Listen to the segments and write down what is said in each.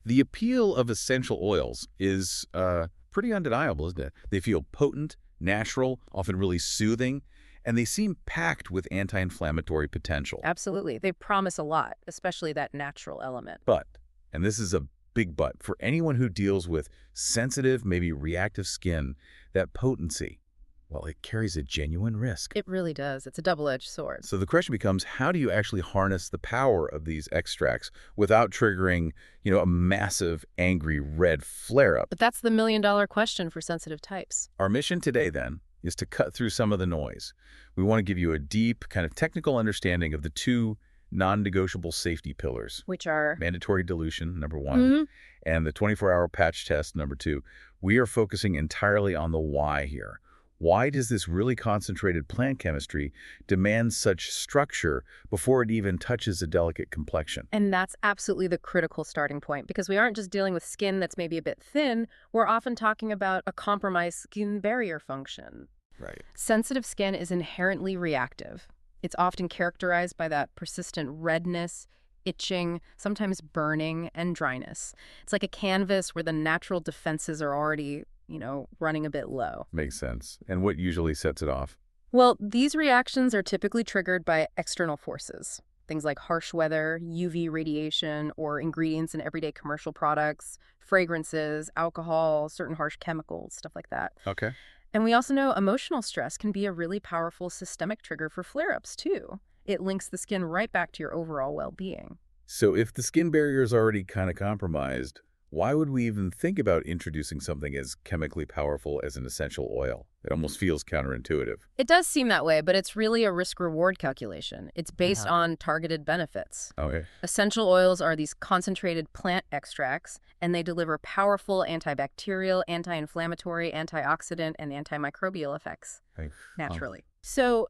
The appeal of essential oils is pretty undeniable, isn't it? They feel potent, natural, often really soothing, and they seem packed with anti-inflammatory potential. Absolutely. They promise a lot, especially that natural element. But, and this is a big but, for anyone who deals with sensitive, maybe reactive skin, that potency, well, it carries a genuine risk. It really does. It's a double-edged sword. So the question becomes, how do you actually harness the power of these extracts without triggering, a massive, angry red flare-up? But that's the million-dollar question for sensitive types. Our mission today, then, is to cut through some of the noise. We want to give you a deep, kind of technical understanding of the two non-negotiable safety pillars. Which are? Mandatory dilution, number one, and the 24-hour patch test, number two. We are focusing entirely on the why here. Why does this really concentrated plant chemistry demand such structure before it even touches a delicate complexion? And that's absolutely the critical starting point, because we aren't just dealing with skin that's maybe a bit thin. We're often talking about a compromised skin barrier function. Right. Sensitive skin is inherently reactive. It's often characterized by that persistent redness, itching, sometimes burning, and dryness. It's like a canvas where the natural defenses are already running a bit low. Makes sense. And what usually sets it off? Well, these reactions are typically triggered by external forces. Things like harsh weather, UV radiation, or ingredients in everyday commercial products, fragrances, alcohol, certain harsh chemicals, stuff like that. Okay. And we also know emotional stress can be a really powerful systemic trigger for flare-ups, too. It links the skin right back to your overall well-being. So if the skin barrier is already kind of compromised, why would we even think about introducing something as chemically powerful as an essential oil? It almost feels counterintuitive. It does seem that way, but it's really a risk-reward calculation. It's based on targeted benefits. Okay. Essential oils are these concentrated plant extracts, and they deliver powerful antibacterial, anti-inflammatory, antioxidant, and antimicrobial effects naturally. So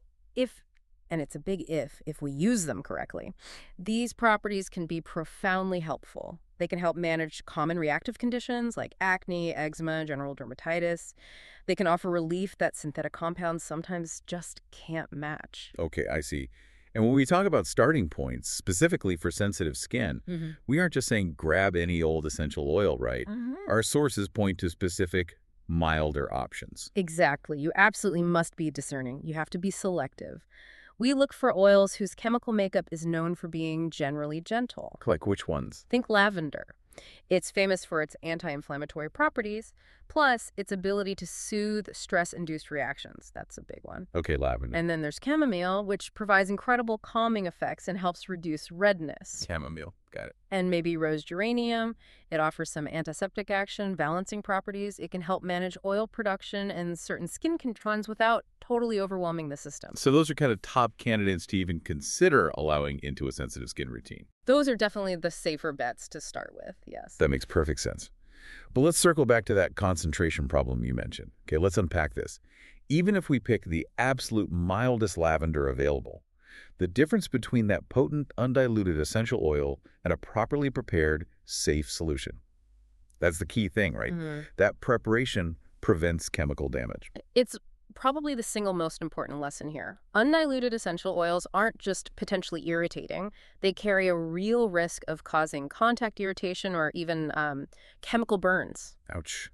and it's a big if we use them correctly, these properties can be profoundly helpful. They can help manage common reactive conditions like acne, eczema, general dermatitis. They can offer relief that synthetic compounds sometimes just can't match. Okay, I see. And when we talk about starting points, specifically for sensitive skin, we aren't just saying grab any old essential oil, right? Our sources point to specific, milder options. Exactly. You absolutely must be discerning. You have to be selective. We look for oils whose chemical makeup is known for being generally gentle. Like which ones? Think lavender. It's famous for its anti-inflammatory properties, plus its ability to soothe stress-induced reactions. That's a big one. Okay, lavender. And then there's chamomile, which provides incredible calming effects and helps reduce redness. Chamomile. Got it. And maybe rose geranium. It offers some antiseptic action, balancing properties. It can help manage oil production and certain skin concerns without totally overwhelming the system. So those are kind of top candidates to even consider allowing into a sensitive skin routine. Those are definitely the safer bets to start with, yes. That makes perfect sense. But let's circle back to that concentration problem you mentioned. Okay, let's unpack this. Even if we pick the absolute mildest lavender available, the difference between that potent, undiluted essential oil and a properly prepared, safe solution. That's the key thing, right? That preparation prevents chemical damage. It's probably the single most important lesson here. Undiluted essential oils aren't just potentially irritating. They carry a real risk of causing contact irritation or even chemical burns. Ouch.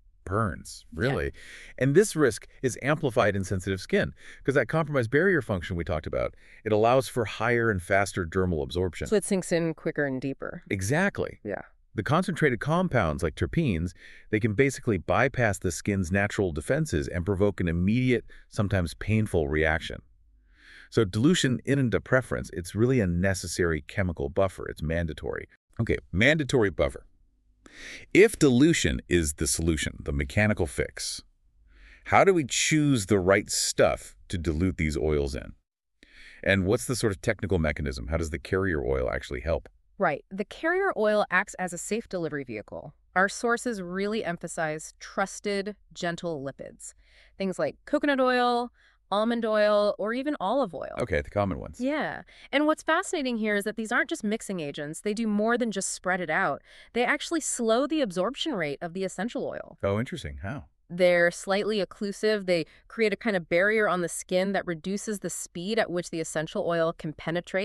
Burns, really? Yeah. And this risk is amplified in sensitive skin because that compromised barrier function we talked about, it allows for higher and faster dermal absorption. So it sinks in quicker and deeper. Exactly. Yeah. The concentrated compounds like terpenes, they can basically bypass the skin's natural defenses and provoke an immediate, sometimes painful reaction. So dilution isn't a preference. It's really a necessary chemical buffer. It's mandatory. Okay, mandatory buffer. If dilution is the solution, the mechanical fix, how do we choose the right stuff to dilute these oils in? And what's the sort of technical mechanism? How does the carrier oil actually help? Right. The carrier oil acts as a safe delivery vehicle. Our sources really emphasize trusted, gentle lipids. Things like coconut oil, almond oil, or even olive oil. Okay, the common ones. Yeah. And what's fascinating here is that these aren't just mixing agents. They do more than just spread it out. They actually slow the absorption rate of the essential oil. Oh, interesting. How? They're slightly occlusive. They create a kind of barrier on the skin that reduces the speed at which the essential oil can penetrate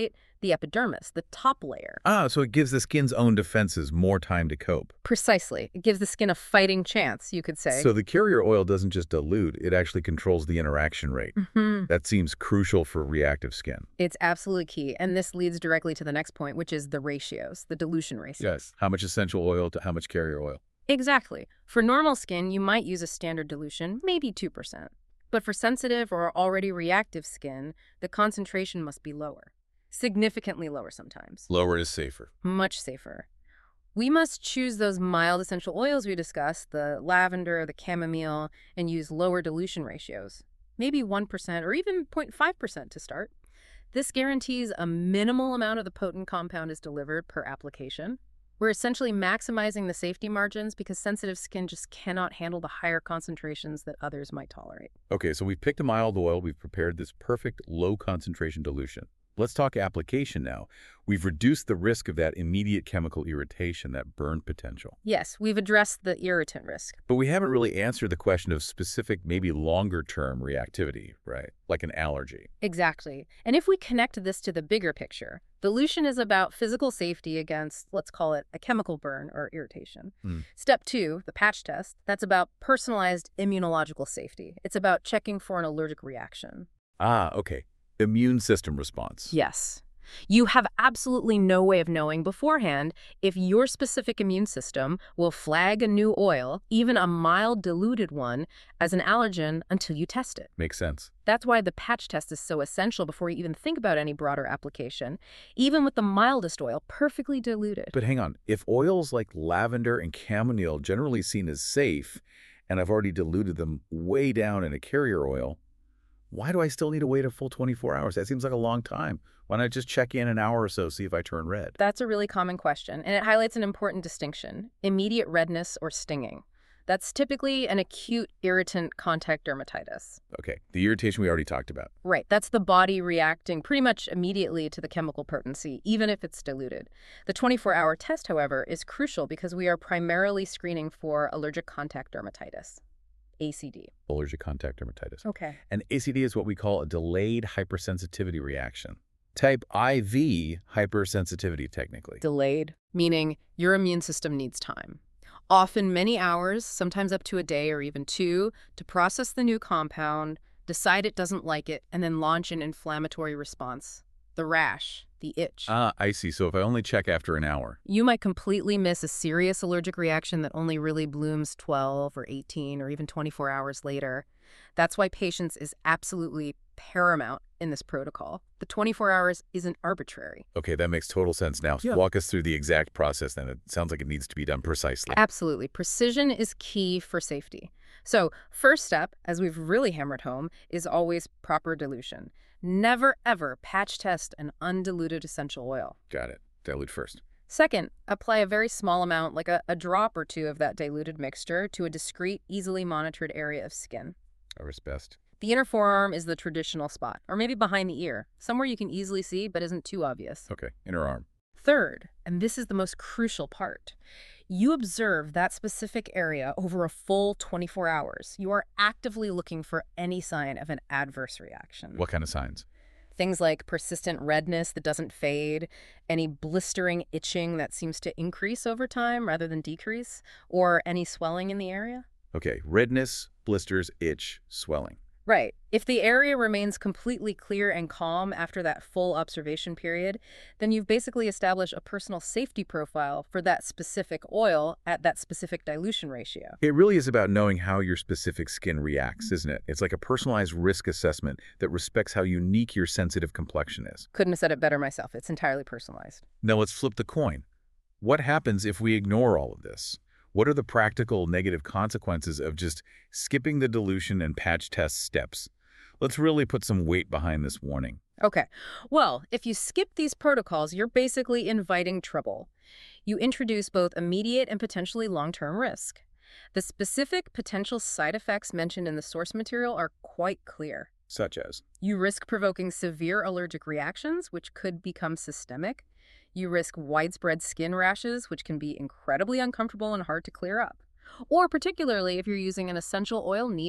the epidermis, the top layer. Ah, so it gives the skin's own defenses more time to cope. Precisely. It gives the skin a fighting chance, you could say. So the carrier oil doesn't just dilute, it actually controls the interaction rate. That seems crucial for reactive skin. It's absolutely key, and this leads directly to the next point, which is the ratios, the dilution ratios. Yes. How much essential oil to how much carrier oil? Exactly. For normal skin, you might use a standard dilution, maybe 2%. But for sensitive or already reactive skin, the concentration must be lower. Significantly lower sometimes. Lower is safer. Much safer. We must choose those mild essential oils we discussed, the lavender, the chamomile, and use lower dilution ratios. Maybe 1% or even 0.5% to start. This guarantees a minimal amount of the potent compound is delivered per application. We're essentially maximizing the safety margins because sensitive skin just cannot handle the higher concentrations that others might tolerate. Okay, so we've picked a mild oil. We've prepared this perfect low concentration dilution. Let's talk application now. We've reduced the risk of that immediate chemical irritation, that burn potential. Yes, we've addressed the irritant risk. But we haven't really answered the question of specific, maybe longer-term reactivity, right? Like an allergy. Exactly. And if we connect this to the bigger picture, dilution is about physical safety against, let's call it, a chemical burn or irritation. Step 2, the patch test, that's about personalized immunological safety. It's about checking for an allergic reaction. Ah, okay. Immune system response. Yes. You have absolutely no way of knowing beforehand if your specific immune system will flag a new oil, even a mild diluted one, as an allergen until you test it. Makes sense. That's why the patch test is so essential before you even think about any broader application, even with the mildest oil perfectly diluted. But hang on. If oils like lavender and chamomile generally seen as safe, and I've already diluted them way down in a carrier oil, why do I still need to wait a full 24 hours? That seems like a long time. Why not just check in an hour or so, see if I turn red? That's a really common question, and it highlights an important distinction: immediate redness or stinging. That's typically an acute irritant contact dermatitis. Okay, the irritation we already talked about. Right, that's the body reacting pretty much immediately to the chemical potency, even if it's diluted. The 24-hour test, however, is crucial because we are primarily screening for allergic contact dermatitis. ACD. Allergic contact dermatitis. Okay. And ACD is what we call a delayed hypersensitivity reaction. Type IV hypersensitivity, technically. Delayed, meaning your immune system needs time. Often many hours, sometimes up to a day or even 2, to process the new compound, decide it doesn't like it, and then launch an inflammatory response. The rash, the itch. Ah, I see. So if I only check after an hour. You might completely miss a serious allergic reaction that only really blooms 12 or 18 or even 24 hours later. That's why patience is absolutely paramount in this protocol. The 24 hours isn't arbitrary. Okay, that makes total sense now. Yeah. Walk us through the exact process then. It sounds like it needs to be done precisely. Absolutely. Precision is key for safety. So first step, as we've really hammered home, is always proper dilution. Never, ever patch test an undiluted essential oil. Got it. Dilute first. Second, apply a very small amount, like a drop or 2 of that diluted mixture, to a discrete, easily monitored area of skin. Ours best. The inner forearm is the traditional spot, or maybe behind the ear, somewhere you can easily see but isn't too obvious. Okay, inner arm. Third, and this is the most crucial part, you observe that specific area over a full 24 hours. You are actively looking for any sign of an adverse reaction. What kind of signs? Things like persistent redness that doesn't fade, any blistering itching that seems to increase over time rather than decrease, or any swelling in the area. Okay, redness, blisters, itch, swelling. Right. If the area remains completely clear and calm after that full observation period, then you've basically established a personal safety profile for that specific oil at that specific dilution ratio. It really is about knowing how your specific skin reacts, isn't it? It's like a personalized risk assessment that respects how unique your sensitive complexion is. Couldn't have said it better myself. It's entirely personalized. Now let's flip the coin. What happens if we ignore all of this? What are the practical negative consequences of just skipping the dilution and patch test steps? Let's really put some weight behind this warning. Okay. Well, if you skip these protocols, you're basically inviting trouble. You introduce both immediate and potentially long-term risk. The specific potential side effects mentioned in the source material are quite clear. Such as? You risk provoking severe allergic reactions, which could become systemic. You risk widespread skin rashes, which can be incredibly uncomfortable and hard to clear up. Or particularly if you're using an essential oil neat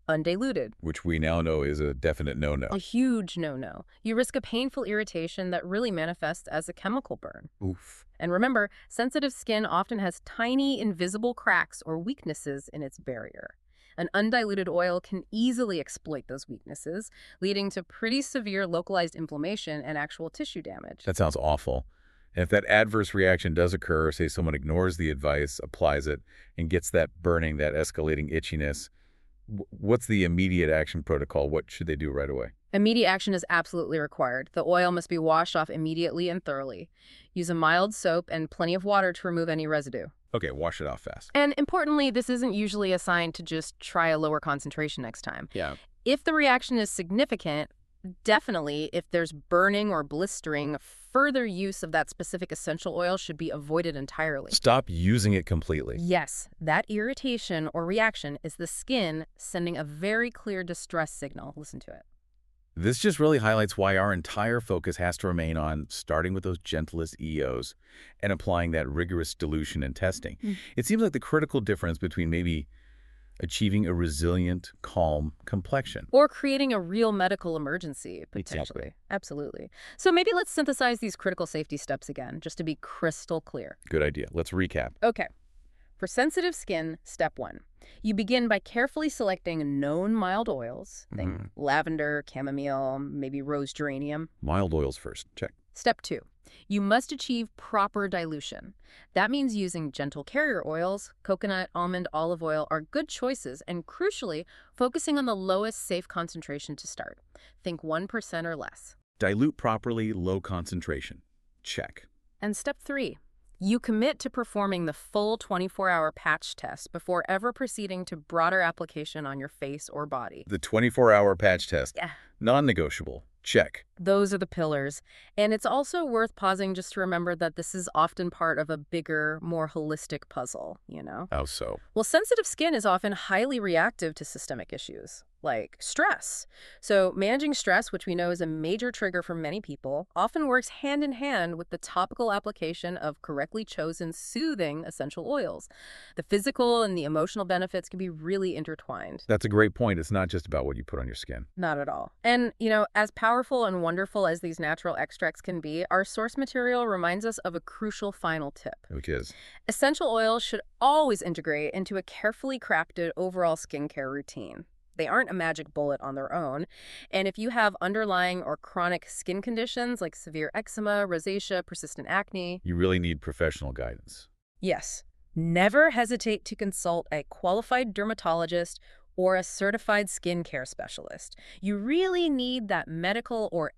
undiluted. Which we now know is a definite no-no. A huge no-no. You risk a painful irritation that really manifests as a chemical burn. Oof. And remember, sensitive skin often has tiny, invisible cracks or weaknesses in its barrier. An undiluted oil can easily exploit those weaknesses, leading to pretty severe localized inflammation and actual tissue damage. That sounds awful. And if that adverse reaction does occur, say someone ignores the advice, applies it, and gets that burning, that escalating itchiness, what's the immediate action protocol? What should they do right away? Immediate action is absolutely required. The oil must be washed off immediately and thoroughly. Use a mild soap and plenty of water to remove any residue. Okay, wash it off fast. And importantly, this isn't usually a sign to just try a lower concentration next time. Yeah. If the reaction is significant, definitely, if there's burning or blistering, further use of that specific essential oil should be avoided entirely. Stop using it completely. Yes, that irritation or reaction is the skin sending a very clear distress signal. Listen to it. This just really highlights why our entire focus has to remain on starting with those gentlest EOs and applying that rigorous dilution and testing. It seems like the critical difference between maybe achieving a resilient, calm complexion. Or creating a real medical emergency, potentially. Exactly. Absolutely. So maybe let's synthesize these critical safety steps again, just to be crystal clear. Good idea. Let's recap. Okay. For sensitive skin, step 1. You begin by carefully selecting known mild oils. Think lavender, chamomile, maybe rose geranium. Mild oils first. Check. Step 2. You must achieve proper dilution. That means using gentle carrier oils. Coconut, almond, olive oil are good choices, and crucially, focusing on the lowest safe concentration to start. Think 1% or less. Dilute properly, low concentration. Check. And step 3. You commit to performing the full 24-hour patch test before ever proceeding to broader application on your face or body. The 24-hour patch test. Yeah. Non-negotiable. Check. Those are the pillars. And it's also worth pausing just to remember that this is often part of a bigger, more holistic puzzle, you know? How so? Well, sensitive skin is often highly reactive to systemic issues, like stress. So managing stress, which we know is a major trigger for many people, often works hand in hand with the topical application of correctly chosen soothing essential oils. The physical and the emotional benefits can be really intertwined. That's a great point. It's not just about what you put on your skin. Not at all. And, you know, as powerful and wonderful as these natural extracts can be, our source material reminds us of a crucial final tip. Which is? Essential oils should always integrate into a carefully crafted overall skincare routine. They aren't a magic bullet on their own. And if you have underlying or chronic skin conditions like severe eczema, rosacea, persistent acne, You really need professional guidance. yes, never hesitate to consult a qualified dermatologist or a certified skincare specialist. You really need that medical or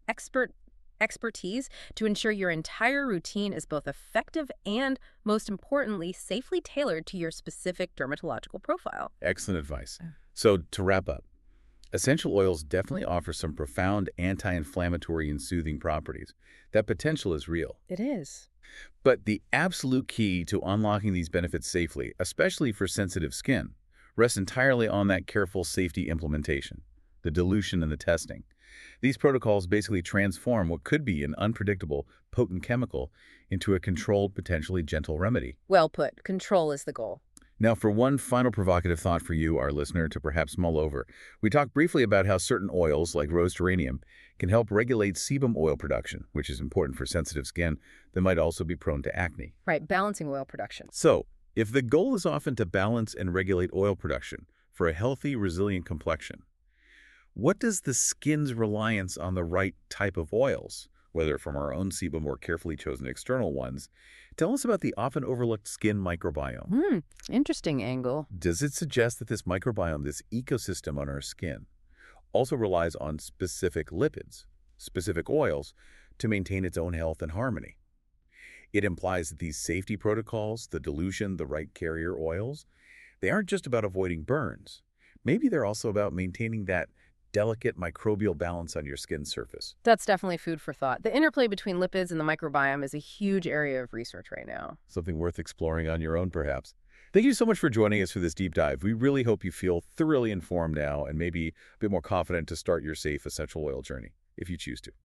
expertise to ensure your entire routine is both effective and, most importantly, safely tailored to your specific dermatological profile. Excellent advice. So to wrap up, essential oils definitely offer some profound anti-inflammatory and soothing properties. That potential is real. It is. But the absolute key to unlocking these benefits safely, especially for sensitive skin, rests entirely on that careful safety implementation, the dilution and the testing. These protocols basically transform what could be an unpredictable, potent chemical into a controlled, potentially gentle remedy. Well put. Control is the goal. Now, for one final provocative thought for you, our listener, to perhaps mull over, we talked briefly about how certain oils, like rose geranium, can help regulate sebum oil production, which is important for sensitive skin that might also be prone to acne. Right, balancing oil production. So, if the goal is often to balance and regulate oil production for a healthy, resilient complexion, what does the skin's reliance on the right type of oils, whether from our own sebum or carefully chosen external ones, tell us about the often overlooked skin microbiome? Interesting angle. Does it suggest that this microbiome, this ecosystem on our skin, also relies on specific lipids, specific oils, to maintain its own health and harmony? It implies that these safety protocols, the dilution, the right carrier oils, they aren't just about avoiding burns. Maybe they're also about maintaining that delicate microbial balance on your skin surface. That's definitely food for thought. The interplay between lipids and the microbiome is a huge area of research right now. Something worth exploring on your own, perhaps. Thank you so much for joining us for this deep dive. We really hope you feel thoroughly informed now and maybe a bit more confident to start your safe essential oil journey, if you choose to.